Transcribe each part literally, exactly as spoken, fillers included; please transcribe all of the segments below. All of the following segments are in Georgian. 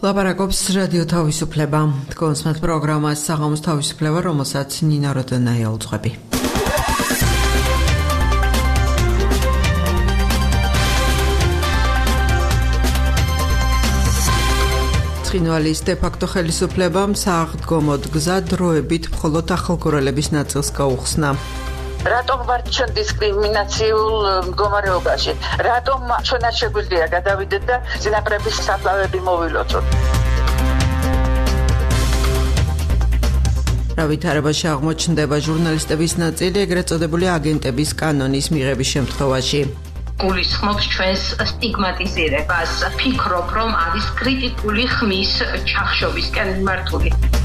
ლაპარაკობს რადიო თავისუფლება. კონსმეთ პროგრამას საღამოს თავისუფლება, რომელსაც ნინა როდენაია უძღვები. ცხინვალის დე-ფაქტო ხელისუფლებამ სააღდგომოდ გზა დროებით მხოლოდ ახალგორელების ნაწილს გაუხსნა. რატომ ვართ ჩვენ დისკრიმინაციულ მდგომარეობაში? რატომ ჩვენ არ შეგვიძლია გადავიდეთ და წინაპრების საფლავები მოვილოცოთ? რა ვითარებაში აღმოჩნდება ჟურნალისტების ნაწილი ეგრეთ წოდებული აგენტების კანონის მიღების შემთხვევაში. გულისხმობს ჩვენს სტიგმატიზირებას. ფიქრობ, რომ არის კრიტიკული ხმის ჩახშობისკენ მიმართული.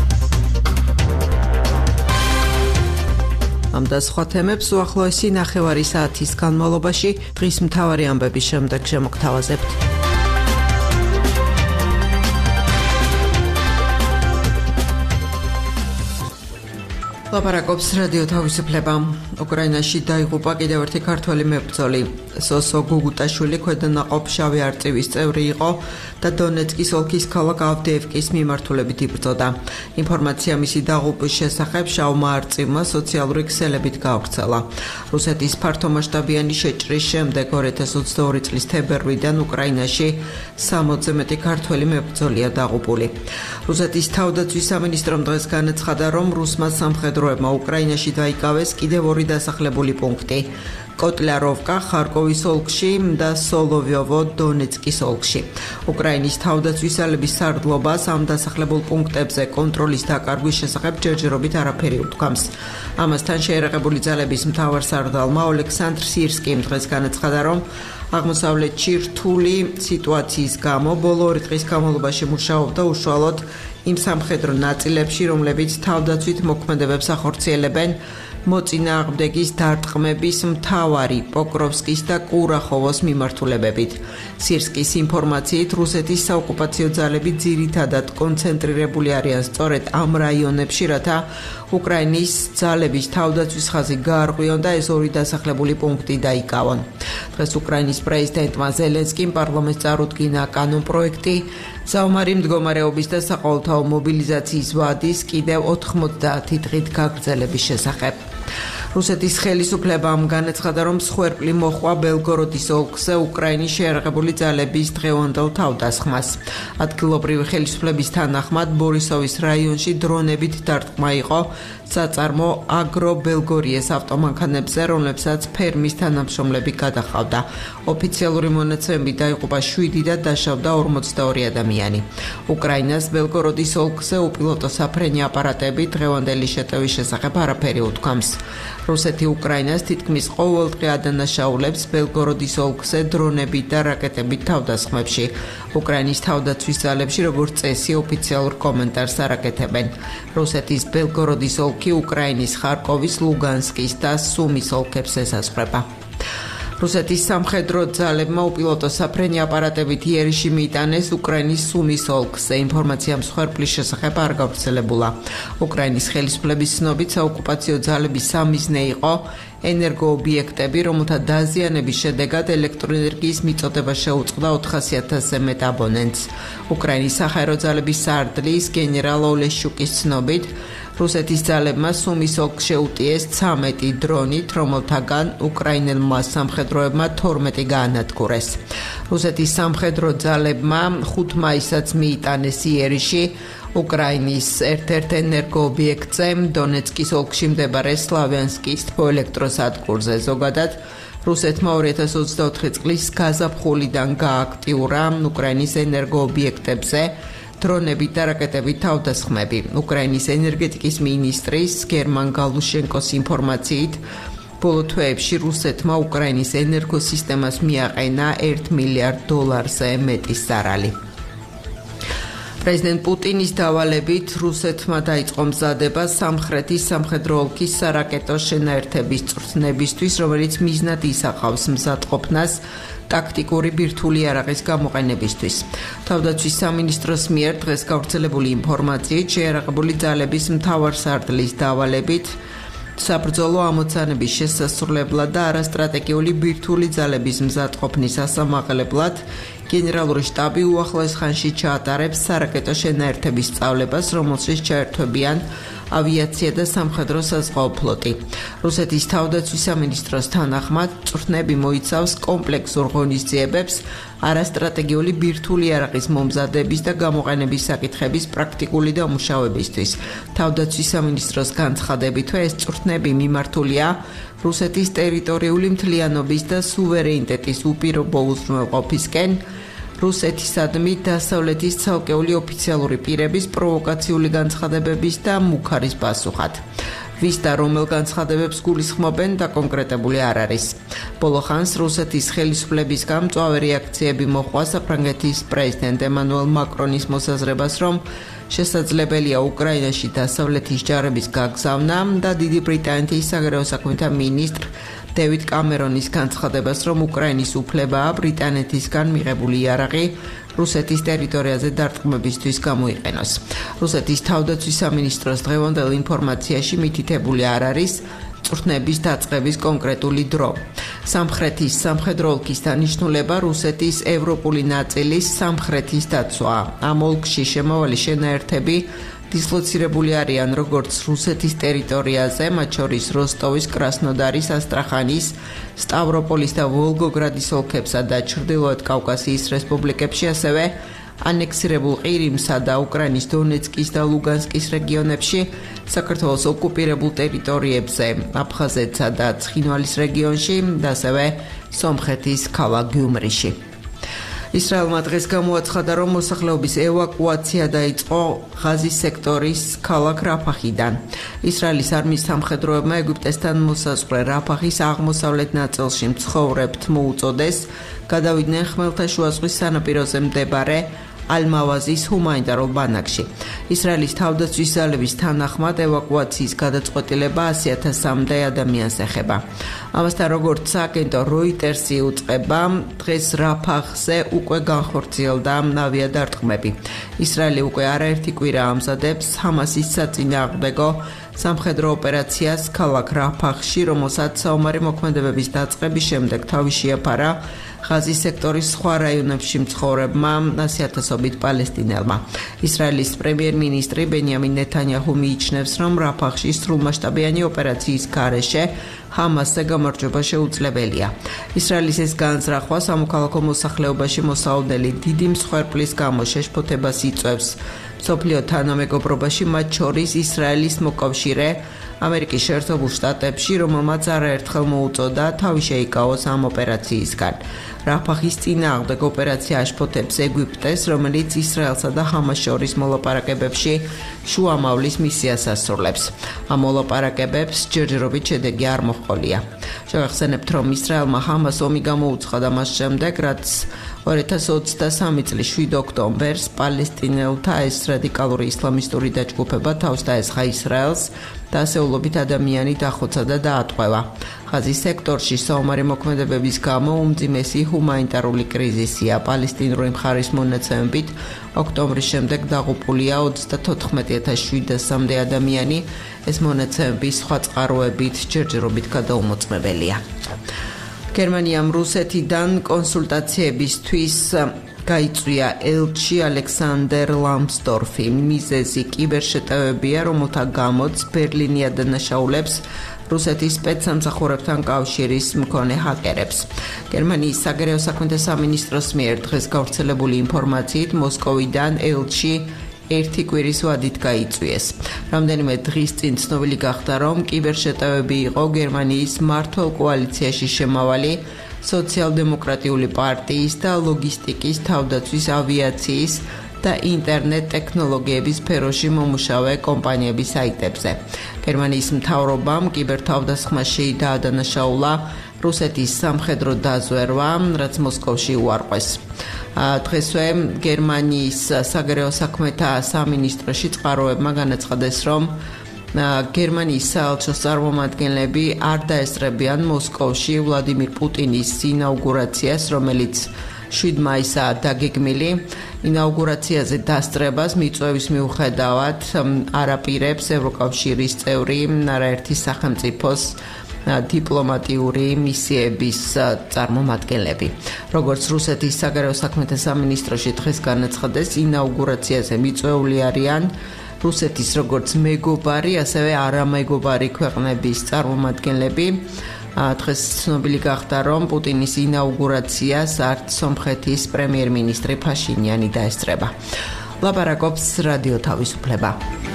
ამ და სხვა თემებს უახლოესი ნახევარი საათის განმავლობაში დღის მთავარი ამბების შემდეგ შემოგთავაზებთ. ლაპარაკობს რადიო თავისუფლება. უკრაინაში დაიღუპა კიდევ ერთი ქართველი მებრძოლი. სოსო გუგუტაშვილი ქვედანაყოფ შავი არწივის წევრი იყო და დონეცკის ოლქის ქალაქ ავდეევკის მიმართულებით იბრძოდა. ინფორმაცია მისი დაღუპვის შესახებ შავმა არწივმა სოციალური ქსელებით გავრცელა. რუსეთის ფართომასშტაბიანი შეჭრის შემდეგ ორი ათას ოცდაორი წლის თებერვლიდან უკრაინაში სამოცზე მეტი ქართველი მებრძოლია დაღუპული. რუსეთის თავდაცვის სამინისტრომ დღეს განაცხადა, რომ რუსმა სამხედროებმა უკრაინაში დაიკავეს კიდევ ორი დასახლებული პუნქტი. კოტლярოვკა ხარკოვის ოლქში და სოლოვიოვო დონეცკის ოლქში. უკრაინის თავდაცვის ძალების სარდლობას ამ დასახლებულ პუნქტებზე კონტროლის დაკარგვის შესახებ ჯერჯერობით არაფერი უთქვამს. ამასთან შეერაღებული ძალების მთავარსარდალმა ოლექსანდრ სირსკიმ დღეს განაცხადა, რომ აღმოსავლეთში რთული სიტუაციის გამო ბოლო ორი დღის განმავლობაში მუშაობდა უშუალოდ იმ სამხედრო ნაწილებში, რომლებიც თავდაცვით მოქმედებებს ახორციელებენ მოწინააღმდეგის დარტყმების მთავარი პოკროვსკის და კურახოვოს მიმართულებებით. სირსკის ინფორმაციით რუსეთის საოკუპაციო ძალები ძირითადად კონცენტრირებული არიან სწორედ ამ რაიონებში, რათა უკრაინის ძალების თავდაცვის ხაზი გაარღვიონ და ეს ორი დასახლებული პუნქტი დაიკავონ. დღეს უკრაინის პრეზიდენტმა ზელენსკიმ პარლამენტს წარუდგინა კანონპროექტი საომარი მდგომარეობის და საყოველთაო მობილიზაციის ვადის კიდევ ოთხმოცდაათი დღით გაგრძელების შესახებ. რუსეთის ხელისუფლებამ განაცხადა, რომ მსხვერპლი მოჰყვა ბელგოროდის ოლქზე უკრაინის შეერაღებული ძალების დღევანდელ თავდასხმას. ადგილობრივი ხელისუფლების თანახმად ბორისოვის რაიონში დრონებით დარტყმა იყო საწარმო აგრო-ბელგორიეს ავტომანქანებზე, რომლებსაც ფერმის თანამშრომლები გადაჰყავდა. ოფიციალური მონაცემებით დაიღუპა შვიდი და დაშავდა ორმოცდაორი ადამიანი. უკრაინას ბელგოროდის ოლქზე უპილოტო საფრენი აპარატები დღევანდელი შეტევის შესახებ არაფერი უთქვამს. რუსეთი უკრაინას თითქმის ყოველდღე ადანაშაულებს ბელგოროდის ოლქზე დრონებით და რაკეტებით თავდასხმებში. უკრაინის თავდაცვის ძალებში როგორც წესი ოფიციალურ კომენტარს არ აკეთებენ. რუსეთის ბელგოროდის ოლქი უკრაინის ხარკოვის, ლუგანსკის და სუმის ოლქებს ესაზღვრება. რუსეთის სამხედრო ძალებმა უპილოტო საფრენი აპარატებით იერიში მიიტანეს უკრაინის სუმის ოლქზე. ინფორმაცია მსხვერპლის შესახებ არ გავრცელებულა. უკრაინის ხელისუფლების ცნობით საოკუპაციო ძალების სამიზნე იყო ენერგოობიექტები, რომელთა დაზიანების შედეგად ელექტროენერგიის მიწოდება შეუწყდა ოთხასი ათასზე მეტ აბონენტს. უკრაინის საჰაერო ძალების სარდლის გენერალ ოლეშუკის ცნობით რუსეთის ძალებმა სუმის ოლქს შეუტიეს ცამეტი დრონით, რომელთაგან უკრაინელმა სამხედროებმა თორმეტი გაანადგურეს. რუსეთის სამხედრო ძალებმა ხუთ მაისს მიიტანეს იერიში უკრაინის ერთ-ერთ ენერგოობიექტზე, დონეცკის ოლქში მდებარე სლავიანსკის თბოელექტროსადგურზე. ზოგადად, რუსეთმა ორი ათას ოცდაოთხი წლის გაზაფხულიდან გააქტიურა უკრაინის ენერგოობიექტებზე დრონებით და რაკეტებით თავდასხმები. უკრაინის ენერგეტიკის მინისტრის გერმან გალუშენკოს ინფორმაციით, ბოლო თვეებში რუსეთმა უკრაინის ენერგოსისტემას მიაყენა ერთ მილიარდ დოლარზე მეტი ზარალი. პრეზიდენტ პუტინის დავალებით რუსეთმა დაიწყო მზადება სამხრეთის სამხედრო ოლქის სარაკეტო შენაერთების წვრთნებისთვის, რომელიც მიზნად ისახავს მზადყოფნას ტაქტიკური ბირთვული იარაღის გამოყენებისთვის. თავდაცვის სამინისტროს მიერ დღეს გავრცელებული ინფორმაციით შეიარაღებული ძალების მთავარსარდლის დავალებით საბრძოლო ამოცანების შესასრულებლად და არასტრატეგიული ბირთვული ძალების მზადყოფნის ასამაღლებლად გენერალური შტაბი უახლოეს ხანში ჩაატარებს სარაკეტო შენაერთების სწავლებას, რომელშიც ჩაერთვებიან ავიაცია და სამხედრო საზღვაო ფლოტი. რუსეთის თავდაცვის სამინისტროს თანახმად, წვრთნები მოიცავს კომპლექსურ ღონისძიებებს, არასტრატეგიული ბირთვული იარაღის მომზადების და გამოყენების საკითხების პრაქტიკული დამუშავებისთვის. თავდაცვის სამინისტროს განცხადებით, ეს წვრთნები მიმართულია რუსეთის ტერიტორიული მთლიანობის და სუვერენიტეტის უპირობო უზრუნველყოფისკენ, რუსეთისადმი დასავლეთის ცალკეული ოფიციალური პირების პროვოკაციული განცხადებების და მუქარის პასუხად. ვის და რომელ განცხადებებს გულისხმობენ დაკონკრეტებული არ არის. ბოლო ხანს რუსეთის ხელისუფლებისგან მწვავე რეაქციები მოჰყვა საფრანგეთის პრეზიდენტ ემანუელ მაკრონის მოსაზრებას, რომ შესაძლებელია უკრაინაში დასავლეთის ჯარების გაგზავნა და დიდი ბრიტანეთის საგარეო საქმეთა მინისტრ დევიდ კამერონის განცხადებას, რომ უკრაინის უფლებაა ბრიტანეთისგან მიღებული იარაღი რუსეთის ტერიტორიაზე დარტყმებისთვის გამოიყენოს. რუსეთის თავდაცვის სამინისტროს დღევანდელ ინფორმაციაში მითითებული არ არის წვრთნების დაწყების კონკრეტული დრო. სამხრეთის სამხედრო ოლქის დანიშნულება რუსეთის ევროპული ნაწილის სამხრეთის დაცვაა. ამ ოლქში შემავალი შენაერთები დისლოცირებული არიან როგორც რუსეთის ტერიტორიაზე, მათ შორის როსტოვის, კრასნოდარის, ასტრახანის, სტავროპოლის და ვოლგოგრადის ოლქებსა და ჩრდილოეთ კავკასიის რესპუბლიკებში, ასევე ანექსირებულ ყირიმსა და უკრაინის დონეცკის და ლუგანსკის რეგიონებში, საქართველოს ოკუპირებულ ტერიტორიებზე, აფხაზეთსა და ცხინვალის რეგიონში და ასევე სომხეთის ქალაქ გიუმრიში. ისრაელმა დღეს გამოაცხადა, რომ მოსახლეობის ევაკუაცია დაიწყო ღაზის სექტორის ქალაქ რაფახიდან. ისრაელის არმიის სამხედროებმა ეგვიპტესთან მოსაზღვრე რაფახის აღმოსავლეთ ნაწილში მცხოვრებთ მოუწოდეს გადავიდნენ ხმელთაშუა ზღვის სანაპიროზე მდებარე ალ-მავაზის ჰუმანიტარულ ბანაკში. ისრაელის თავდაცვის ძალების თანახმად ევაკუაციის გადაწყვეტილება ასი ათასამდე ადამიანს ეხება. ამასთან, როგორც სააგენტო როიტერსი უწყება, დღეს რაფახზე უკვე განხორციელდა ავიადარტყმები. ისრაელი უკვე არაერთი კვირა ამზადებს ჰამასის საწინააღმდეგო სამხედრო ოპერაციას ქალაქ რაფახში, რომელსაც საომარი მოქმედებების დაწყების შემდეგ თავი შეაფარა ღაზის სექტორის სხვა რაიონებში მცხოვრებმა ასი ათასობით პალესტინელმა. ისრაელის პრემიერ-მინისტრი ბენიამინ ნეთანიაჰუ მიიჩნევს, რომ რაფახში სრულმასშტაბიანი ოპერაციის გარეშე ჰამასზე გამარჯვება შეუძლებელია. ისრაელის ეს განზრახვა სამოქალაქო მოსახლეობაში მოსაოდნელი დიდი მსხვერპლის გამო შეშფოთებას იწვევს მსოფლიო თანამეგობრობაში, მათ შორის ისრაელის მოკავშირე ამერიკის შეერთებულ შტატებში, რომელმაც არაერთხელ მოუწოდა თავი შეიკავოს ამ ოპერაციისგან. რაფახის წინააღმდეგ ოპერაცია აშფოთებს ეგვიპტეს, რომელიც ისრაელსა და ჰამას შორის მოლაპარაკებებში შუამავლის მისიას ასრულებს. ამ მოლაპარაკებებს ჯერჯერობით შედეგი არ მოჰყოლია. შევახსენებთ, რომ ისრაელმა ჰამას ომი გამოუცხადა მას შემდეგ, რაც ორი ათას ოცდასამი წლის შვიდ ოქტომბერს პალესტინელთა ეს რადიკალური ისლამისტური დაჯგუფება თავს დაესხა ისრაელს და ასეულობით ადამიანი დახოცა და დაატყვევა. ღაზის სექტორში საომარი მოქმედებების გამო უმძიმესი ჰუმანიტარული კრიზისია. პალესტინური მხარის მონაცემებით ოქტომბრის შემდეგ დაღუპულია ოცდათოთხმეტი ათას შვიდსამდე ადამიანი. ეს მონაცემები სხვა წყაროებით ჯერჯერობით გადაუმოწმებელია. გერმანიამ რუსეთიდან კონსულტაციებისთვის გაიწვია ელჩი ალექსანდერ ლამსდორფი. მიზეზი კიბერშეტევებია, რომელთა გამოც ბერლინი ადანაშაულებს რუსეთის სპეცსამსახურებთან კავშირის მქონე ჰაკერებს. გერმანიის საგარეო საქმეთა სამინისტროს მიერ დღეს გავრცელებული ინფორმაციით მოსკოვიდან ელჩი ერთი კვირის ვადით გაიწვიეს. რამდენიმე დღის წინ ცნობილი გახდა, რომ კიბერშეტევები იყო გერმანიის მმართველ კოალიციაში შემავალი სოციალ-დემოკრატიული პარტიის და ლოგისტიკის, თავდაცვის, ავიაციის და ინტერნეტ ტექნოლოგიების სფეროში მომუშავე კომპანიების საიტებზე. გერმანიის მთავრობამ კიბერთავდასხმაში დაადანაშაულა რუსეთის სამხედრო დაზვერვა, რაც მოსკოვში უარყვეს. დღესვე გერმანიის საგარეო საქმეთა სამინისტროში წყაროებმა განაცხადეს, რომ გერმანიის საელჩოს წარმომადგენლები არ დაესწრებიან მოსკოვში ვლადიმირ პუტინის ინაუგურაციას, რომელიც შვიდ მაისაა დაგეგმილი. ინაუგურაციაზე დასწრებას მიწვევის მიუხედავად არ აპირებს ევროკავშირის წევრი არაერთი სახელმწიფოს დიპლომატიური მისიების წარმომადგენლები. როგორც რუსეთის საგარეო საქმეთა სამინისტროში დღეს განაცხადეს, ინაუგურაციაზე მიწვეული არიან რუსეთის როგორც მეგობარი, ასევე არამეგობარი ქვეყნების წარმომადგენლები. დღეს ცნობილი გახდა, რომ პუტინის ინაუგურაციას არც სომხეთის პრემიერ-მინისტრი ფაშინიანი დაესწრება. ლაპარაკობს რადიო თავისუფლება.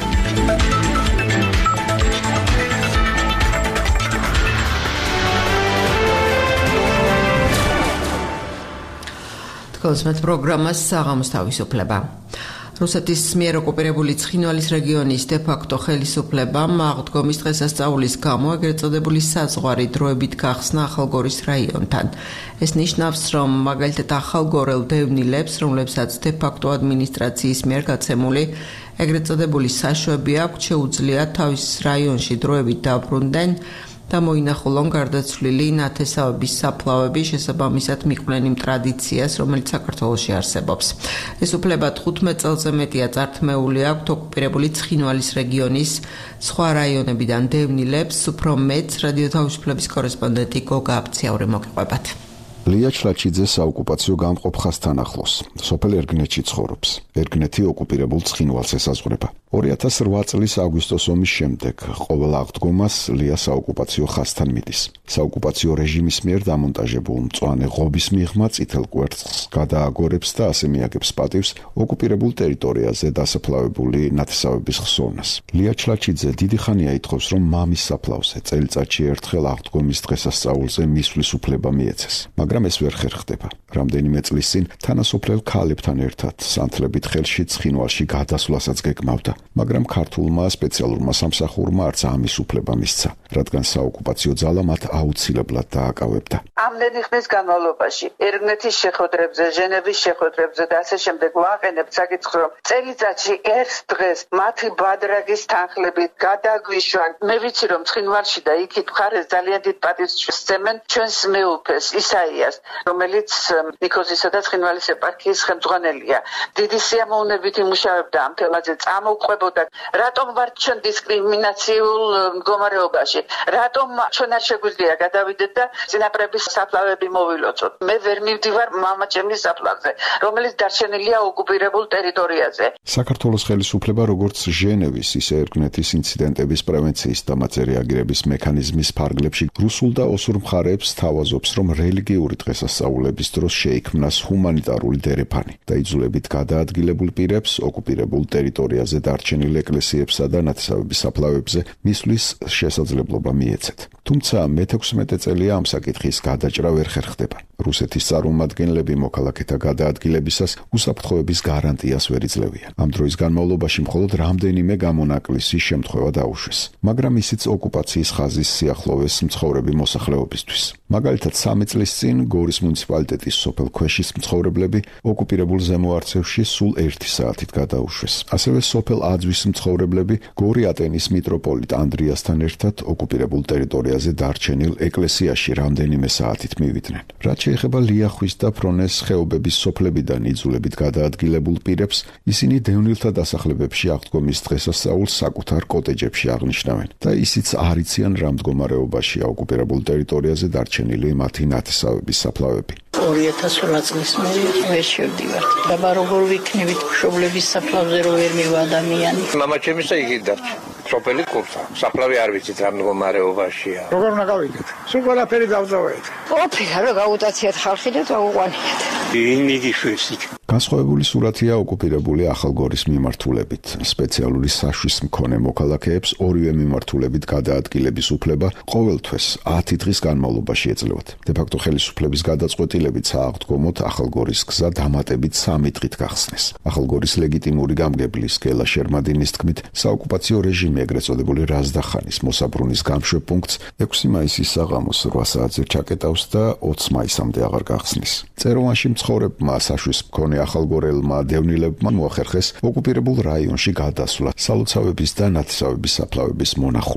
თქოსმეთ პროგრამას საღამოს თავისუფლება. რუსეთის მიერ ოკუპირებული ცხინვალის რეგიონის დე-ფაქტო ხელისუფლებამ აღდგომის დღესასწაულის გამო ეგრეთ წოდებული საზღვარი დროებით გახსნა ახალგორის რაიონთან. ეს ნიშნავს, რომ მაგალითად ახალგორელ დევნილებს, რომლებსაც დე-ფაქტო ადმინისტრაციის მიერ გაცემული ეგრეთ წოდებული საშუები აქვთ, შეუძლიათ თავის რაიონში დროებით დაბრუნდნენ და მოინახულონ გარდაცვლილი ნათესავების საფლავები შესაბამისად მიკვლენ იმ ტრადიციას, რომელიც საქართველოში არსებობს. ეს უფლება თხუთმეტ წელზე მეტია წართმეული აქვთ ოკუპირებული ცხინვალის რეგიონის სხვა რაიონებიდან დევნილებს, უფრო მეტს რადიო თავისუფლების კორესპონდენტი გოგა აბციაური მოგიყვებათ. ლია ჩლაჩიძე საოკუპაციო გამყოფხასთან ახლოს. სოფელ ერგნეთში ცხოვრობს. ერგნეთი ოკუპირებულ ცხინვალს ესაზღვრება. ორი ათას რვა წლის აგვისტოს ომის შემდეგ ყოველ აღდგომას ლია საოკუპაციო ხაზთან მიდის. საოკუპაციო რეჟიმის მიერ დამონტაჟებულ მწვანე ღობის მიღმა წითელ კვერცხს გადააგორებს და ასე მიაგებს პატივს ოკუპირებულ ტერიტორიაზე დასაფლავებული ნათესავების ხსოვნას. ლია ჩლაჩიძე დიდი ხანია ითხოვს, რომ მამის საფლავზე წელიწადში ერთხელ აღდგომის დღესასწაულზე მისვლის უფლება მიეცეს. მაგრამ ეს ვერ ხერხდება. რამდენიმე წლის წინ თანასოფლელ ქალებთან ერთად სანთლებით ხელში ცხინვალში გადასვლასაც გეკმავდა, მაგრამ ქართულმა სპეციალურმა სამსახურმა არც ამის უფლება მისცა, რადგან საოკუპაციო ძალა მათ აუცილებლად დააკავებდა. ამდენი ხნის განმავლობაში ერგნეთის შეხვედრებზე, ჟენევის შეხვედრებზე და ასე შემდეგ ვაყენებთ საკითხს, რომ წელიწადში ერთ დღეს მათი ბადრაგის თანხლებით გადაგვიშვან. მე ვიცი, რომ ცხინვალში და იქით მხარეს ძალიან დიდ პატივს სცემენ ჩვენს მეუფეს ისაიას, რომელიც ნიქოზისა და ცხინვალის ეპარქიის ხელმძღვანელია. დიდი სიამოვნებით იმუშავებდა ამ თემაზე, წამოუყვებოდა, რატომ ვართ ჩვენ დისკრიმინაციულ მდგომარეობაში, რატომ ჩვენ არ შეგვიძლია გადავიდეთ და წინაპრების საფლავები მოვილოცოთ. მე ვერ მივდივარ მამაჩემის საფლავზე, რომელიც დარჩენილია ოკუპირებულ ტერიტორიაზე. საქართველოს ხელისუფლება როგორც ჟენევის, ისე ერგნეთის ინციდენტების პრევენციის და მათზე რეაგირების მექანიზმის ფარგლებში რუსულ და ოსურ მხარეებს თავაზობს, რომ რელიგიური დღესასწაულების დროს შეიქმნას ჰუმანიტარული დერეფანი და იძულებით გადაადგილებულ პირებს ოკუპირებულ ტერიტორიაზე დარჩენილ ეკლესიებსა და ნათესავების საფლავებზე მისვლის შესაძლებლობა მიეცეთ. თუმცა მეთექვსმეტე წელია ამ საკითხის გადაჭრა ვერ ხერხდება. რუსეთის წარმომადგენლები მოქალაქეთა გადაადგილებისას უსაფრთხოების გარანტიას ვერ იძლევიან. ამ დროის განმავლობაში მხოლოდ რამდენიმე გამონაკლისი შემთხვევა დაუშვეს, მაგრამ ისიც ოკუპაციის ხაზის სიახლოვეს მცხოვრები მოსახლეობისთვის. მაგალითად, სამი წლის წინ გორის მუნიციპალიტეტის სოფელ ქვეშის მცხოვრებლები ოკუპირებულ ზემო არცევში სულ ერთი საათით გადაუშვეს. ასევე სოფელ აძვის მცხოვრებლები გორი ატენის მიტროპოლიტ ანდრიასთან ერთად ოკუპირებულ ტერიტორიაზე დარჩენილ ეკლესიაში რამდენიმე საათით მივიდნენ. რაც შეეხება ლიახვის და ფრონეს ხეობების სოფლებიდან იძულებით გადაადგილებულ პირებს, ისინი დევნილთა დასახლებებში აღდგომის დღესასწაულს საკუთარ კოტეჯებში აღნიშნავენ და ისიც არ იციან რა მდგომარეობაშია ოკუპირებულ ტერიტორიაზე დარჩენილი მათი ნათესავების საფლავები. ორი ათას რვა წლის მერე ვერ შევდივარ. და როგორ ვიქნებით მშობლების საფლავზე რო ვერ მივა ადამიანი. მამაჩემისა იგი დარჩა. სოფელი კურსა. საფლავი არ ვიცით რა მდგომარეობაშია. როგორ უნდა გავიგეთ? სულ ყველაფერი დავწოვეთ. ოფილა რა გაუტაციათ ხალხი და დაუყანიათ. იმიგი შვესიკ. განსხვავებული სურათია ოკუპირებული ახალგორის მიმართულებით. სპეციალური საშვის მქონე მოქალაქეებს ორივე მიმართულებით გადაადგილების უფლება ყოველთვის ათი დღის განმავლობაში ეძლევათ. დე-ფაქტო ხელისუფლების გადაწყვეტილებით სააღდგომოთ ახალგორის გზა დამატებით სამი დღით გახსნეს. ახალგორის ლეგიტიმური გამგებლის გელა შერმადინის თქმით, საოკუპაციო რეჟიმი ეგრეთ წოდებული რაზდახანის მოსაბრუნის გამშვებ პუნქტს ექვსი მაისის საღამოს რვა საათზე ჩაკეტავს და ოცი მაისამდე აღარ გახსნის. წეროვანში მცხოვრებმა საშვის მქონე ახალგორელმა დევნილებმა მოახერხეს ოკუპირებულ რაიონში გადასვლა, სალოცავების და ნათესავების საფლავების მონახულება.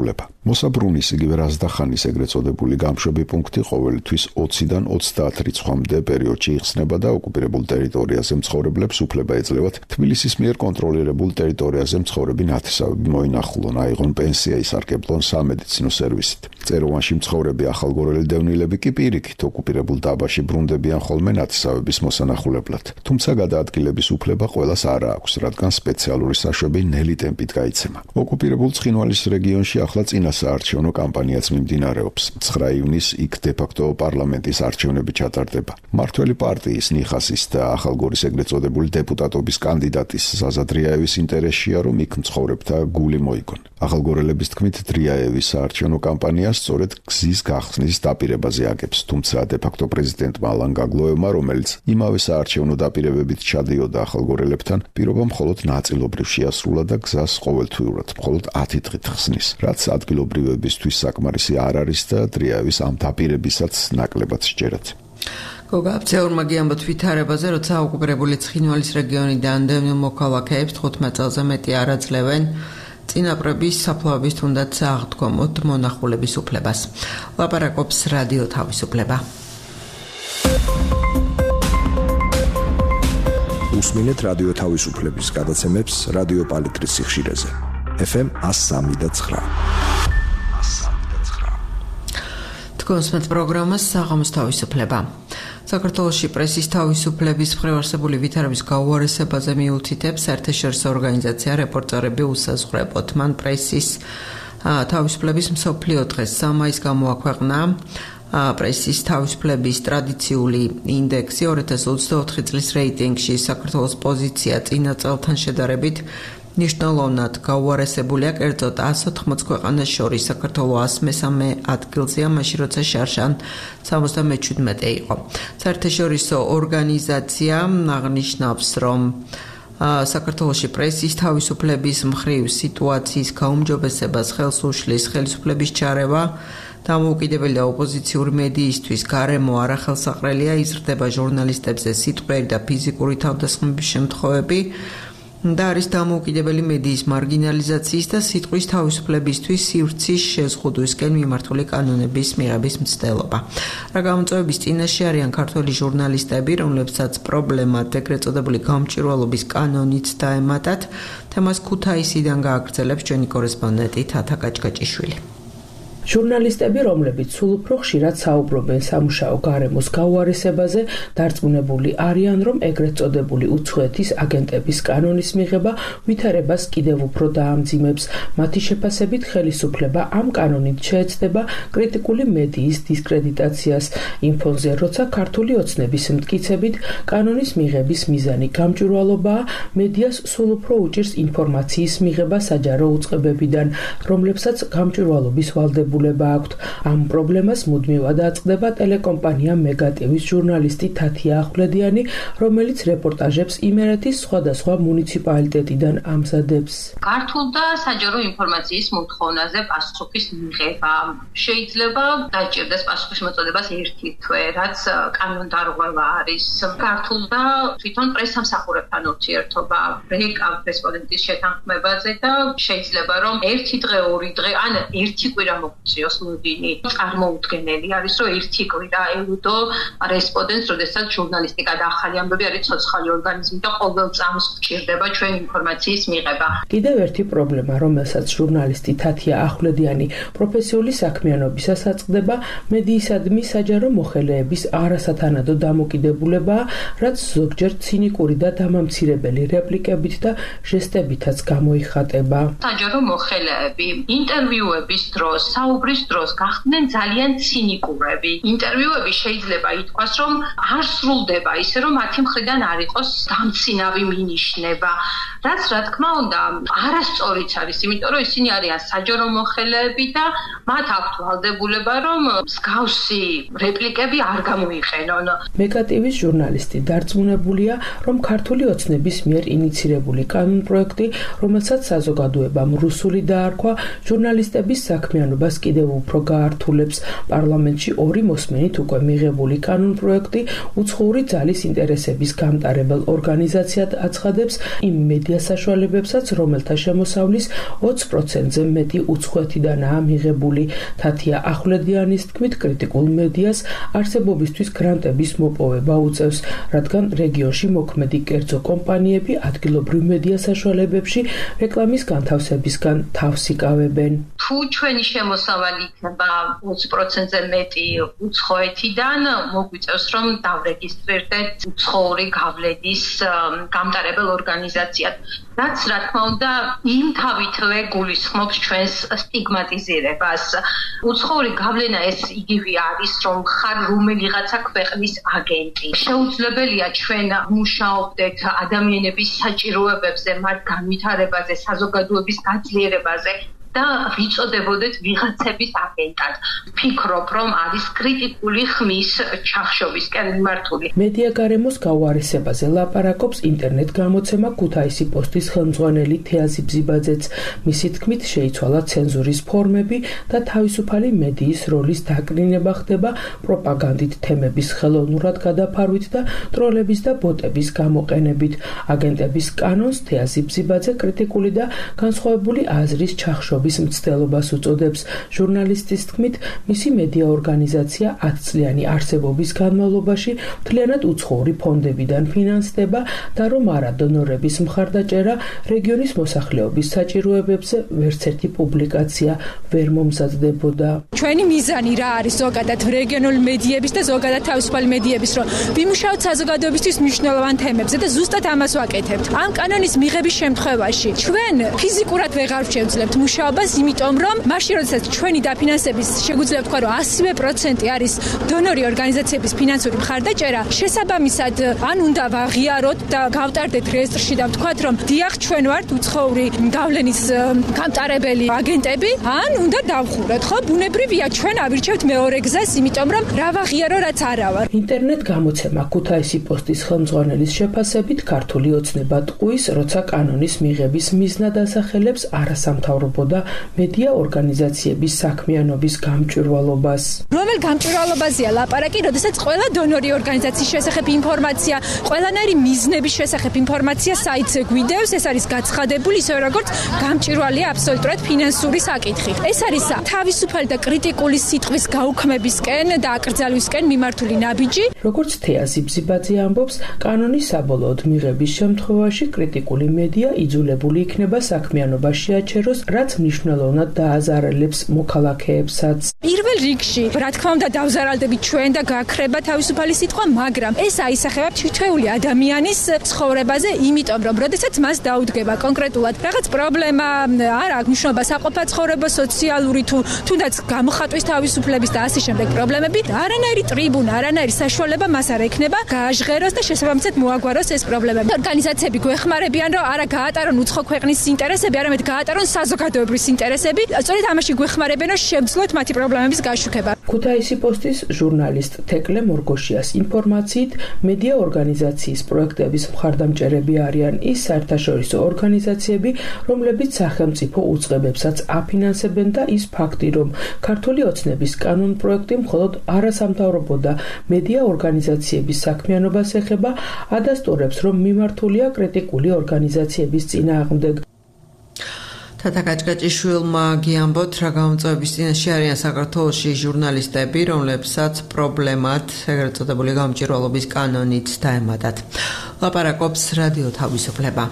მოსაბრუნის იგივე რაზდახანის ეგრეთ წოდებული გამშვები პუნქტი ყოველთვის ოციდან ოცდაათ რიცხვამდე პერიოდში იხსნება და ოკუპირებულ ტერიტორიაზე მცხოვრებლებს უფლება ეძლევათ თბილისის მიერ კონტროლირებულ ტერიტორიაზე მცხოვრები ნათესავები მოინახულონ, აიღონ პენსია, ისარგებლონ სამედიცინო სერვისით. წეროვანში მცხოვრები ახალგორელი დევნილები კი პირიქით ოკუპირებულ დაბაში ბრუნდებიან ხოლმე ნათესავების მოსანახულებლად. თუმცა გადაადგილების უფლება ყველას არ აქვს, რადგან სპეციალური საშვები ნელი ტემპით გაიცემა. ოკუპირებულ ცხინვალის რეგიონში ახლა წინასაარჩევნო კამპანიაც მიმდინარეობს. ცხრა ივნისს იქ დე-ფაქტო პარლამენტის არჩევნები ჩატარდება. მართველი პარტიის ნიხასის და ახალგორის ეგრეთ წოდებული დეპუტატობის კანდიდატის ზაზა დრიაევის ინტერესშია, რომ იქ მცხოვრებთა გული მოიგონ. ახალგორელების თქმით, დრიაევის საარჩევნო კამპანია სწორედ გზის გახსნის დაპირებაზე აგებს, თუმცა დე-ფაქტო პრეზიდენტმა ალან გაგლოევმა, რომელიც იმავე საარჩევნო დაპირებებით ჩადიოდა ახალგორელებთან, პირობა მხოლოდ ნაწილობრივ შეასრულა და გზას ყოველთვიურად მხოლოდ ათი დღით ხსნის, რაც ადგილობრივებისთვის საკმარისი არ არის და დრიაევის ამ დაპირებისაც ნაკლებად სჯერათ. გოგა აბცეურმა გიამბოთ ვითარებაზე, როცა ოკუპირებული ცხინვალის რეგიონიდან დევნილ მოქალაქეებს თხუთმეტ წელზე მეტი არ აძლევენ წინაპრების საფლავების თუნდაც აღდგომოთ მონახულების უფლებას. ლაპარაკობს რადიო თავისუფლება. უსმინეთ რადიო თავისუფლების გადაცემებს რადიო პალიტრის სიხშირეზე. ეფ ემ one oh three point nine. თქვენს პროგრამას საღამოს თავისუფლება. საქართველოში პრესის თავისუფლების მხრივ არსებული ვითარების გაუარესებაზე მიუთითებს საერთაშორისო ორგანიზაცია რეპორტერები უსაზღვრებოდ. მან პრესის თავისუფლების მსოფლიო დღეს სამაის გამოაქვეყნა პრესის თავისუფლების ტრადიციული ინდექსი two thousand twenty-four წლის რეიტინგში საქართველოს პოზიცია წინა წელთან შედარებით ნიშნულოვნად გაუარესებულია, კერძოდ one hundred eighty ქვეყანას შორის საქართველოს one hundred three ადგილზეა, მაშინ როცა შარშან seventy-seven იყო. საერთაშორისო ორგანიზაცია აღნიშნავს, რომ საქართველოში პრესის თავისუფლების მხრივ სიტუაციის გაუმჯობესებას ხელს უშლის ხელისუფლების ჩარევა, დამოუკიდებელი და ოპოზიციური მედიისთვის გარემო არახელსაყრელია, იზრდება ჟურნალისტებზე სიტყვიერი და ფიზიკური თავდასხმების შემთხვევები და არის დამოუკიდებელი მედიის მარგინალიზაციის და სიტყვის თავისუფლებისთვის სივრცის შეზღუდვისკენ მიმართული კანონების მიღების მცდელობა. რა გამოწვევების წინაშე არიან ქართველი ჟურნალისტები, რომლებსაც პრობლემად ეგრეთ წოდებული გამჭვირვალობის კანონიც დაემატათ, თემას ქუთაისიდან გააგრძელებს ჩვენი კორესპონდენტი თათა კაჭკაჭიშვილი. ჟურნალისტები, რომლებიც სულ უფრო ხშირად საუბრობენ სამუშაო გარემოს გაუარესებაზე, დარწმუნებული არიან, რომ ეგრეთ წოდებული უცხოეთის აგენტების კანონის მიღება ვითარებას კიდევ უფრო დაამძიმებს. მათი შეფასებით ხელისუფლება ამ კანონით შეეცდება კრიტიკული მედიის დისკრედიტაციას. იმ ფონზე, როცა ქართული ოცნების მტკიცებით კანონის მიღების მიზანი გამჭვირვალობაა, მედიას სულ უფრო უჭირს ინფორმაციის მიღება საჯარო უწყებებიდან, რომლებსაც გამჭვირვალობის ვალდებულება აქვთ. ამ პრობლემას მუდმივად აწყდება ტელეკომპანია მეგატივის ჟურნალისტი თათია ახვლედიანი, რომელიც რეპორტაჟებს იმერეთის სხვადასხვა მუნიციპალიტეტიდან ამზადებს. ქართულ და საჯარო ინფორმაციის მოთხოვნაზე პასუხის მიღება შეიძლება დაჭირდეს პასუხის მოწოდებას ერთი თვე, რაც კანონდარღვევა არის. ქართულ და თვითონ პრესამსახურებთან ურთიერთობა ბრეკავ რესპონდენტის შეთანხმებაზე და შეიძლება რომ ერთი დღე, ორი დღე, ან ერთი კვირა მოგწიოს მუდინი. წარმოუდგენელი არის, რომ ერთი კვირა ელუდო რესპონდენტს, როდესაც ჟურნალისტიკა და ახალი ამბები არის ცოცხალი ორგანიზმი და ყოველ წამს გვჭირდება ჩვენ ინფორმაციის მიღება. კიდევ ერთი პრობლემა, რომელსაც ჟურნალისტი თათია ახვლედიანი პროფესიული საქმიანობისას აწყდება, მედიისადმი საჯარო მოხელეების არასათანადო დამოკიდებულებაა, რაც ზოგჯერ ცინიკური და დამამცირებელი რეპლიკებით და ჟესტებითაც გამოიხატება. საჯარო მოხელეები ინტერვიუების დროს, საუბრის დროს გახდნენ ძალიან ცინიკურები. ინტერვიუები შეიძლება ითქვას, რომ არ სრულდება ისე, რომ მათი მხრიდან არ იყოს დამცინავი მინიშნება, რაც რა თქმა უნდა არასწორიც არის, იმიტომ რომ ისინი არიან საჯარო მოხელეები და მათ აქვთ ვალდებულება, რომ მსგავსი რეპლიკები არ გამოიყენონ. მეგატივის ჟურნალისტი დარწმუნებულია, რომ ქართული ოცნების მიერ ინიცირებული კანონპროექტი, რომელსაც საზოგადოებამ რუსული დაარქვა, ჟურნალისტების საქმიანობას კიდევ უფრო გაართულებს. პარლამენტში ორი მოსმენით უკვე მიღებული კანონპროექტი უცხოური ძალის ინტერესების გამტარებელ ორგანიზაციად აცხადებს იმ მედია საშუალებებსაც, რომელთა შემოსავლის ოცი პროცენტზე მეტი უცხოეთიდანაა მიღებული. თათია ახვლედიანის თქმით, კრიტიკულ მედიას არსებობისთვის გრანტების მოპოვება უწევს, რადგან რეგიონში მოქმედი კერძო კომპანიები ადგილობრივ მედია საშუალებებში რეკლამის განთავსებისგან თავს იკავებენ. თუ ჩვენი შემოსავალი იქნება ოცი პროცენტზე მეტი უცხოეთიდან, მოგვიწევს რომ დავრეგისტრირდეთ უცხოური გავლენის გამტარებელ ორგანიზაციად. რაც რა თქმა უნდა იმთავითვე გულისხმობს ჩვენს სტიგმატიზირებას. უცხოური გავლენა ეს იგივე არის, რომ ხარ რომელიღაცა ქვეყნის აგენტი. შეუძლებელია ჩვენ მუშაობდეთ ადამიანების საჭიროებებზე, მათ განვითარებაზე, საზოგადოების გაძლიერებაზე და ვიწოდებოდეთ ვიღაცების აგენტად. ვფიქრობ, რომ არის კრიტიკული ხმის ჩახშობისკენ მიმართული. მედია გარემოს გაუარესებაზე ლაპარაკობს ინტერნეტ გამოცემა ქუთაისი პოსტის ხელმძღვანელი თეაზი ბზიბაძეც. მისი თქმით, შეიცვალა ცენზურის ფორმები და თავისუფალი მედიის როლის დაკნინება ხდება პროპაგანდით, თემების ხელოვნურად გადაფარვით და ტროლების და ბოტების გამოყენებით. აგენტების კანონს თეაზი ბზიბაძე კრიტიკული და განსხვავებული აზრის ჩახშობ მცდელობას უწოდებს. ჟურნალისტის თქმით, მისი მედია ორგანიზაცია ათი წლიანი არსებობის განმავლობაში მთლიანად უცხოური ფონდებიდან ფინანსდება და რომ არა დონორების მხარდაჭერა რეგიონის მოსახლეობის საჭიროებებზე ვერც ერთი პუბლიკაცია ვერ მომზადდებოდა. ჩვენი მიზანი რა არის ზოგადად რეგიონული მედიების და ზოგადად თავისუფალი მედიების, რომ ვიმუშაოთ საზოგადოებისთვის მნიშვნელოვან თემებზე და ზუსტად ამას ვაკეთებთ. ამ კანონის მიღების შემთხვევაში ჩვენ ფიზიკურად ვეღარ შევძლებთ მუშაობას, იმიტომ რომ მაშინ როდესაც ჩვენი დაფინანსების შეგვიძლია ვთქვა, რომ ასი პროცენტი არის დონორი ორგანიზაციების ფინანსური მხარდაჭერა, შესაბამისად ან უნდა ვაღიაროთ და გავტარდეთ რეესტრში და ვთქვათ, რომ დიახ, ჩვენ ვართ უცხოური გავლენის გამტარებელი აგენტები, ან უნდა დავხუროთ, ხო? ბუნებრივია, ჩვენ ავირჩევთ მეორე გზას, იმიტომ რომ რა ვაღიარო, რაც არა ვარ. ინტერნეტ გამოცემა ქუთაისი პოსტის ხელმძღვანელის შეფასებით ქართული ოცნება ტყუის, როცა კანონის მიღების მიზნად ასახელებს არასამთავრობო და მედია ორგანიზაციების საქმიანობის გამჭვირვალობას. რომელ გამჭვირვალობაზეა ლაპარაკი, როდესაც ყველა დონორი ორგანიზაციის შესახებ ინფორმაცია, ყველანაირი მიზნების შესახებ ინფორმაცია საიტზე გვიდევს, ეს არის გაცხადებული, ისე როგორც გამჭვირვალეა აბსოლუტურად ფინანსური საკითხი. ეს არის თავისუფალი და კრიტიკული სიტყვის გაუქმებისკენ და აკრძალვისკენ მიმართული ნაბიჯი. როგორც თეაზი ბზიბაძე ამბობს, კანონის საბოლოოდ მიღების შემთხვევაში კრიტიკული მედია იძულებული იქნება საქმიანობას შეაჩეროს, რაც მნიშვნელოვნად დააზარალებს მოქალაქეებსაც. პირველ რიგში, რა თქმა უნდა, დავზარალდებით ჩვენ და გაქრება თავისუფალი სიტყვა, მაგრამ ეს აისახება თითოეული ადამიანის ცხოვრებაზე, იმიტომ რომ როდესაც მას დაუდგება კონკრეტულად რაღაც პრობლემა, არ აქვს მნიშვნელობა საყოფა ცხოვრება, სოციალური თუ თუნდაც გამოხატვის თავისუფლების და ასე შემდეგ პრობლემები, არანაირი ტრიბუნა, არანაირი საშუალება მას არ ექნება გააჟღეროს და შესაბამისად მოაგვაროს ეს პრობლემები. ორგანიზაციები გვეხმარებიან, რომ არა გაატარონ უცხო ქვეყნის ინტერესები, არამედ გაატარონ საზოგადოებრივი ინტერესები. სწორედ ამაში გვეხმარებიან, რომ შევძლოთ მათი პრობლემების გაშუქება. ქუთაისი პოსტის ჟურნალისტ თეკლე მორგოშიას ინფორმაციით, მედია ორგანიზაციის პროექტების მხარდამჭერები არიან ის საერთაშორისო ორგანიზაციები, რომლებიც სახელმწიფო უწყებებსაც აფინანსებენ და ის ფაქტი, რომ ქართული ოცნების კანონპროექტი მხოლოდ არასამთავრობო და მედია ორგანიზაციების საქმიანობას ეხება, ადასტურებს, რომ მიმართულია კრიტიკული ორგანიზაციების წინააღმდეგ. თათა გაჭგაჭიშვილმა გიამბოთ, რა გამოწვევების წინაშე არიან საქართველოში ჟურნალისტები, რომლებსაც პრობლემად, ეგრეთ წოდებული გამჭვირვალობის კანონით დაემატათ. ლაპარაკობს რადიო თავისუფლება.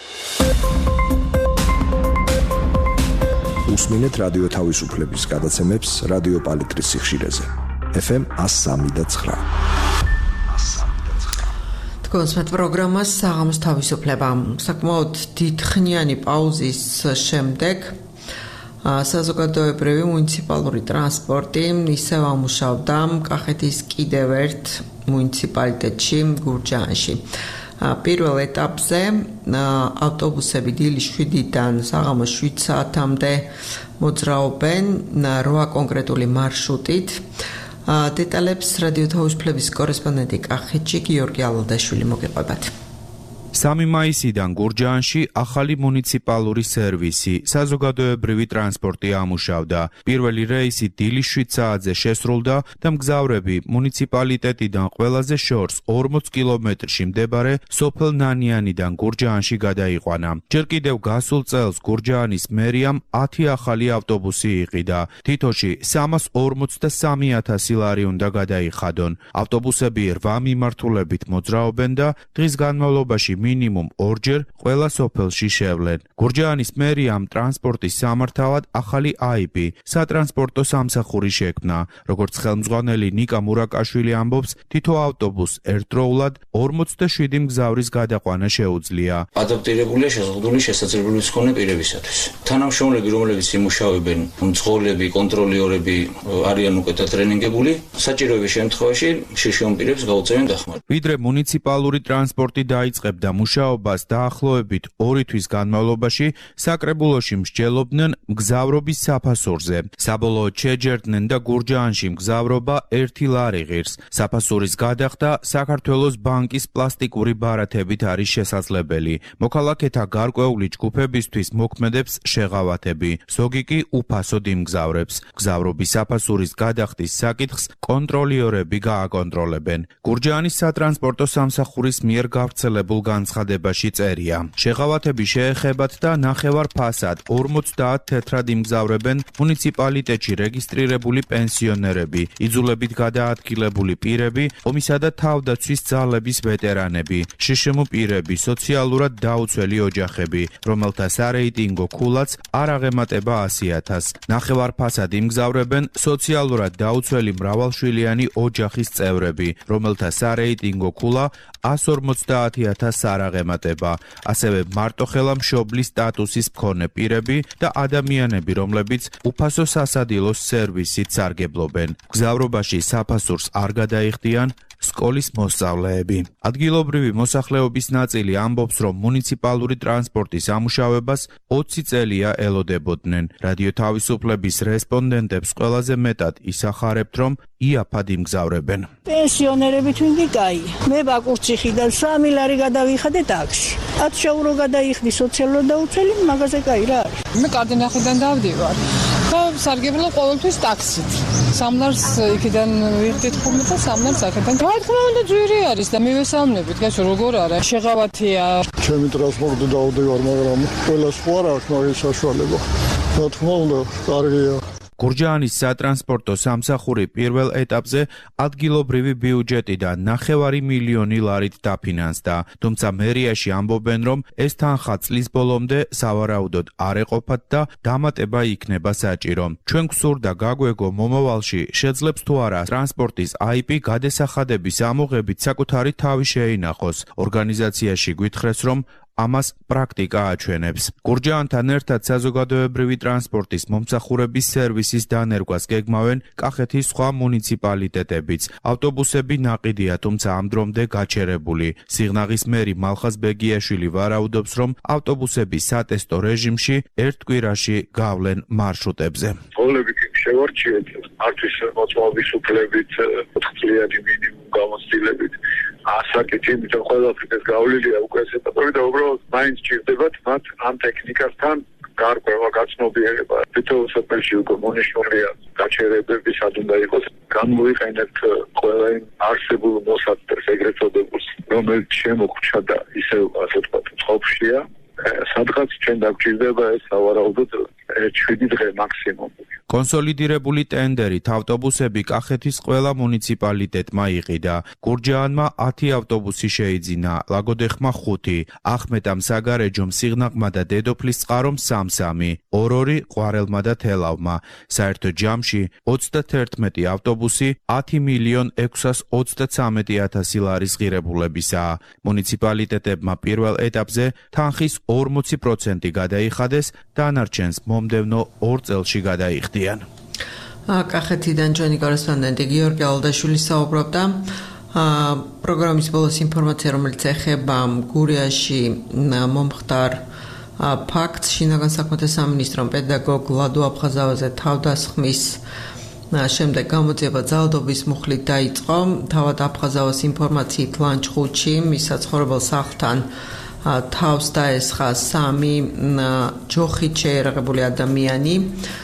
უსმინეთ რადიო თავისუფლების გადაცემებს რადიო პალიტრის სიხშირეზე. ეფ ემ ას სამი და ცხრა. კონსმეთ პროგრამას საღამოს თავისუფლება. საკმაოდ დიდხნიანი პაუზის შემდეგ საზოგადოებრივი მუნიციპალური ტრანსპორტი ისევ ამუშავდა კახეთის კიდევ ერთ მუნიციპალიტეტში გურჯაანში. პირველ ეტაპზე ავტობუსები დილის შვიდიდან საღამოს შვიდ საათამდე მოძრაობენ რვა კონკრეტული მარშრუტით. დეტალებს რადიო თავისუფლების კორესპონდენტი კახეთში გიორგი ალოდაშვილი მოგიყვებათ. სამი მაისიდან გურჯაანში ახალი მუნიციპალური სერვისი, საზოგადოებრივი ტრანსპორტი ამუშავდა. პირველი რეისი დილის შვიდ საათზე შესრულდა და მგზავრები მუნიციპალიტეტიდან ყველაზე შორს ორმოც კილომეტრში მდებარე სოფელ ნანიანიდან გურჯაანში გადაიყვანა. ჯერ კიდევ გასულ წელს გურჯაანის მერიამ ათი ახალი ავტობუსი იყიდა. თითოში სამას ორმოცდასამი ათასი ლარი უნდა გადაიხადონ. ავტობუსები რვა მიმართულებით მოძრაობენ და დღის განმავლობაში მინიმუმ ორჯერ ყველა სოფელში შევლენ. გურჯაანის მერიამ ტრანსპორტის სამართავად ახალი აიპი, სატრანსპორტო სამსახური შექმნა. როგორც ხელმძღვანელი ნიკა მურაკაშვილი ამბობს, თითო ავტობუსს ერთდროულად ორმოცდაშვიდი მგზავრის გადაყვანა შეუძლია. ადაპტირებულია შეზღუდული შესაძლებლობის მქონე პირებისათვის. თანამშრომლები, რომლებიც იმუშავებენ, მძღოლები, კონტროლიორები არიან უკვე დატრენინგებული, საჭიროების შემთხვევაში შიშიონ პირებს გაუწევენ დახმარება. ვიდრე მუნიციპალური ტრანსპორტი დაიწყებდა მუშაობას დაახლოებით ორი თვის განმავლობაში, საკრებულოში მსჯელობდნენ მგზავრობის საფასურზე. საბოლოოდ შეჯერდნენ და გურჯაანში მგზავრობა ერთი ლარი ღირს. საფასურის გადახდა საქართველოს ბანკის პლასტიკური ბარათებით არის შესაძლებელი. მოქალაქეთა გარკვეული ჯგუფებისთვის მოქმედებს შეღავათები, ზოგი კი უფასოდ იმგზავრებს. მგზავრობის საფასურის გადახდის საკითხს კონტროლიორები გააკონტროლებენ. გურჯაანის სატრანსპორტო სამსახურის მიერ გავრცელებულ განცხადებაში წერია. შეღავათები შეეხებათ და ნახევარ ფასად ორმოცდაათ თეთრად იმგზავრებენ მუნიციპალიტეტში რეგისტრირებული პენსიონერები, იძულებით გადაადგილებული პირები, ომისა და თავდაცვის ძალების ვეტერანები, შშმ პირები, სოციალურად დაუცველი ოჯახები, რომელთა სარეიტინგო ქულაც არ აღემატება ასი ათასს. ნახევარ ფასად იმგზავრებენ სოციალურად დაუცველი მრავალშვილიანი ოჯახის წევრები, რომელთა სარეიტინგო ქულა ას ორმოცდაათი ათასს არ აღემატება. ასევე მარტოხელა მშობლის სტატუსის მქონე პირები და ადამიანები, რომლებიც უფასო სასადილოს სერვისით სარგებლობენ. მგზავრობაში საფასურს არ გადაიხდიან სკოლის მოსწავლეები. ადგილობრივი მოსახლეობის ნაწილი ამბობს, რომ მუნიციპალური ტრანსპორტის ამუშავებას ოცი წელია ელოდებოდნენ. რადიო თავისუფლების რესპონდენტებს ყველაზე მეტად ისახარებთ, რომ იაფად იმგზავრებენ. პენსიონერები თუნდი კაი. მე ბაკურციხიდან სამი ლარი გადავიხადე ტაქსში. ათ შეურო გადაიხდი სოციალურად დაუცველი, მაგაზე კაი რა არის. მე კარდინახიდან დავდივარ. და სარგებლო ყოველთვის ტაქსით. სამ ლარს იქიდან ვიხდით ხოლმე და სამ ლარს აქედან. რა თქმა უნდა ძვირი არის და მივესალმებით, გასო როგორ არა, შეღავათია. ჩემი ტრანსპორტი დავდივარ, მაგრამ ყველა სხვა არ აქვს მაგის საშუალება. რა თქმა უნდა, კარგია. გურჯაანის სატრანსპორტო სამსახური პირველ ეტაპზე ადგილობრივი ბიუჯეტიდან ნახევარი მილიონი ლარით დაფინანსდა, თუმცა მერიაში ამბობენ, რომ ეს თანხა წლის ბოლომდე სავარაუდოდ არ ეყოფათ და დამატება იქნება საჭირო. ჩვენ გვსურდა გაგვეგო მომავალში შეძლებს თუ არა ტრანსპორტის აიპი გადასახადების ამოღებით საკუთარი თავი შეინახოს. ორგანიზაციაში გვითხრეს, რომ ამას პრაქტიკა აჩვენებს. გურჯაანთან ერთად საზოგადოებრივი ტრანსპორტის მომსახურების სერვისის დანერგვას გეგმავენ კახეთის სხვა მუნიციპალიტეტებიც. ავტობუსები ნაყიდია, თუმცა ამ დრომდე გაჩერებული. სიღნაღის მერი მალხაზ ბეგიაშვილი ვარაუდობს, რომ ავტობუსები სატესტო რეჟიმში ერთ კვირაში გავლენ მარშრუტებზე. ბოლებით შევარჩიეთ ართვის მოწმობის უფლებით ოთხ წლიანი მინიმუმ გამოცდილებით. ასაკით იმიტომ ყველაფრის გავლილია უკვე ეს ეტაპები და უბრალოდ მაინც ჭირდებათ მათ ამ ტექნიკასთან გარკვევა გაცნობიერება. თითოეულ სოფელში უკვე მონიშნულია გაჩერებები სად უნდა იყოს. განმოვიყენებთ ყველა იმ არსებულ მოსადდეს ეგრეთ წოდებულს, რომელიც შემოგვჭა და ისევ ასე ვთქვათ წყობშია. სადღაც ჩვენ დაგჭირდება ეს სავარაუდოდ შვიდი დღე მაქსიმუმ. კონსოლიდირებული ტენდერით ავტობუსები კახეთის ყველა მუნიციპალიტეტმა იყიდა. გურჯაანმა ათი ავტობუსი შეიძინა, ლაგოდეხმა ხუთი, ახმეტამ საგარეჯომ სიღნაღმა და დედოფლის წყარომ სამ-სამი, ორ-ორი ყვარელმა და თელავმა. საერთო ჯამში ოცდათერთმეტი ავტობუსი ათი მილიონ ექვსას ოცდაცამეტი ათასი ლარის ღირებულებისაა. მუნიციპალიტეტებმა პირველ ეტაპზე თანხის ორმოცი პროცენტი გადაიხადეს, დანარჩენს მომდევნო ორ წელში გადაიხდიან. კახეთიდან ჩვენი კორესპონდენტი გიორგი ალდაშვილი საუბრობდა. პროგრამის ბოლოს ინფორმაცია, რომელიც ეხება გურიაში მომხდარ ფაქტს, შინაგან საქმეთა სამინისტრომ პედაგოგ ლადო აფხაზავაძე თავდასხმის შემდეგ გამოძიება ძალადობის მუხლით დაიწყო. თავად აფხაზავას ინფორმაციით ლანჩხუთში მის საცხოვრებელ სახლთან თავს დაესხა სამი ჯოხით შეერაღებული ადამიანი.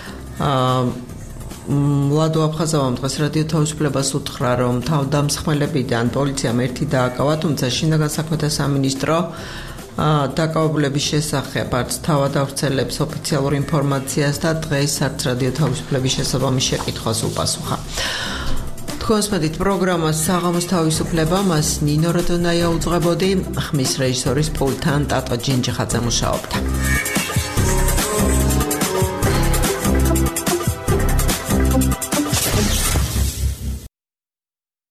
ლადო აფხაზავამ დღეს რადიო თავისუფლებას უთხრა, რომ თავდამსხმელებიდან პოლიციამ ერთი დააკავა, თუმცა შინაგან საქმეთა სამინისტრო დაკავებულების შესახებ არც თავად ავრცელებს ოფიციალურ ინფორმაციას და დღეს არც რადიო თავისუფლების შესაბამის შეკითხვას უპასუხა. თქვენს მედით პროგრამას საღამოს თავისუფლება, მას ნინო როდონაია უძღვებოდი, ხმის რეჟისორის პულტთან ტატო ჯინჯიხაძე მუშაობდა.